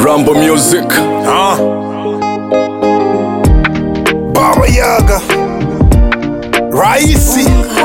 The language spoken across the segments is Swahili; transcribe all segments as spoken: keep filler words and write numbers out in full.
Rambo Music. Ah. Baba Yaga. Raisi.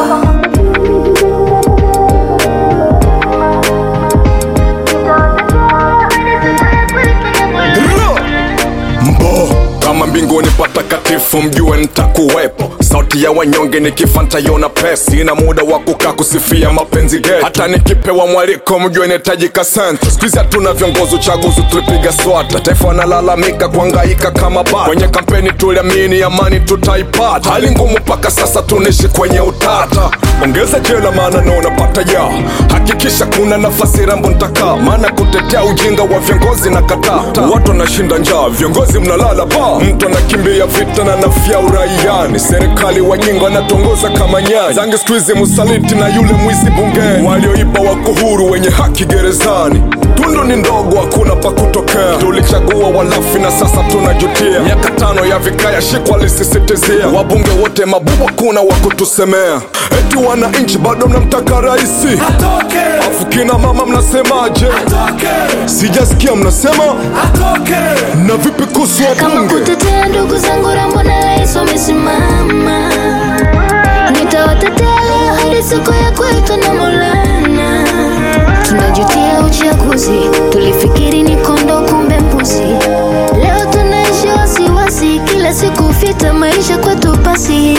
Mbo kama mbinguni patakatifu mjue nitakuwepo. Sauti ya wanyonge nikifanta yona pesi. Ina muda wa kukaa kusifia mapenzi gay. Hata nikipewa mwaliko mjue netajika senta. Squeeze hatuna viongozi uchaguzi tulipiga swata. Taifa nalalamika kuangaika kama bata. Kwenye kampeni tuliamini amani tutaipata. Hali ngumu paka sasa tunishi kwenye utata. Ongeza jela maana naona pata ya. Hakikisha kuna nafasi Rambo nitaka. Maana kutetea ujinga wa viongozi na kata. Watu wanashinda njaa, viongozi mnalala ba. Mtu anakimbia vita na nafia uraiani. Serikali wajinga wanatongoza kama nyanya. Zangi squeeze musaliti na yule mwizi bungeni. Walioiba wako huru wenye haki gerezani. Tundu ni ndogo hakuna pa kutokea. Tulichagua walafi na sasa tunajutia. Miaka tano ya vikaya shikwa lisisitizia. Wabunge wote mabubu kuna wakutusemea. Eti wana inchi bado mnamtaka raisi Atoke. Afu kina mama mnasemaje? Atoke. Sijasikia mnasema Atoke. na vipi kuhusu wabunge? Kama kutetea ndugu zangu Rambo na rais wamesimama. Nitawatetea leo hadi siku ya kwetu na Maulana. Tunajutia uchaguzi, tulifikiri ni kondo kumbe mbuzi. Leo tunaishi wasiwasi, kila siku fita maisha kwetu pasi.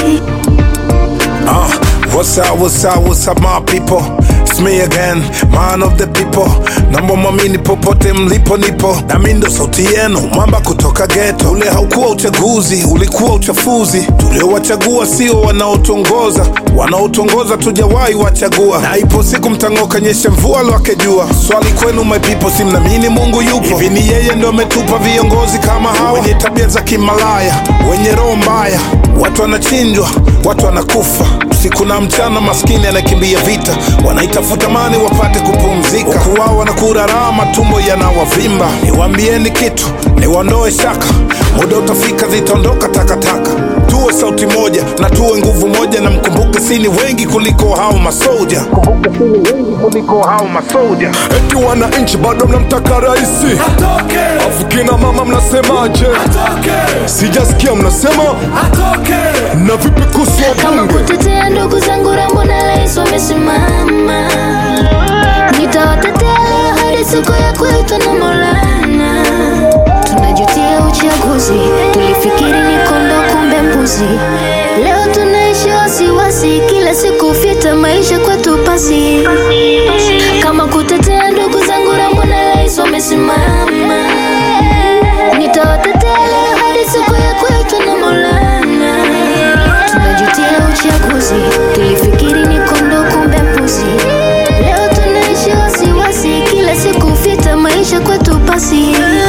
Ah, what's up, what's up, what's up my people? It's me again, man of the people. Naomba mwamini popote mlipo nipo. Na mimi ndo sauti yenu, mwamba kutoka ghetto. Ule haukuwa uchaguzi, ulikuwa uchafuzi. Tuliowachagua sio wanaotongoza. Wanaotongoza tujawahi wachagua. Na ipo siku mtangoka nyesha mvua lwake jua. Swali kwenu my people, si mnaamini Mungu yupo? Hivi ni yeye ndo ametupa viongozi kama hawa? Wenye tabia za kimalaya, wenye roho mbaya. Watu wanachinjwa, watu wanakufa. Usiku na mchana maskini anakimbia vita. Wanaitafuta mani wapate kupumzika. Huku wao wanakurara matumbo yanawavimba. Niwaambieni kitu, niwaondoe shaka. Muda utafika zitaondoka takataka. Tuwe sauti moja na tuwe nguvu moja. Na mkumbuke sini wengi kuliko hao masoja. Kumbuke sini wengi kuliko hao masoja. Eti wana inchi bado mnamtaka raisi Atoke. Afu kina mama mnasemaje? Atoke. Sijasikia mnasema Atoke. na vipi kuhusu Kama wabunge? kutetea ndugu zangu Rambo na rais wamesimama. Nitawatetea leo hadi siku ya kwetu na Maulana. Tunajutia uchaguzi, tulifikiri ni kondo kumbe mbuzi. Leo tunaishi wasiwasi, kila siku fita maisha kwetu pasi. Kama kutetea ndugu zangu Rambo na rais wamesimama. Nitawatetea leo hadi siku ya kwetu na Maulana. Tunajutia uchaguzi, tulifikiri ni kondo kumbe mbuzi. Leo tunaishi wasiwasi, kila siku fita maisha kwetu pasi.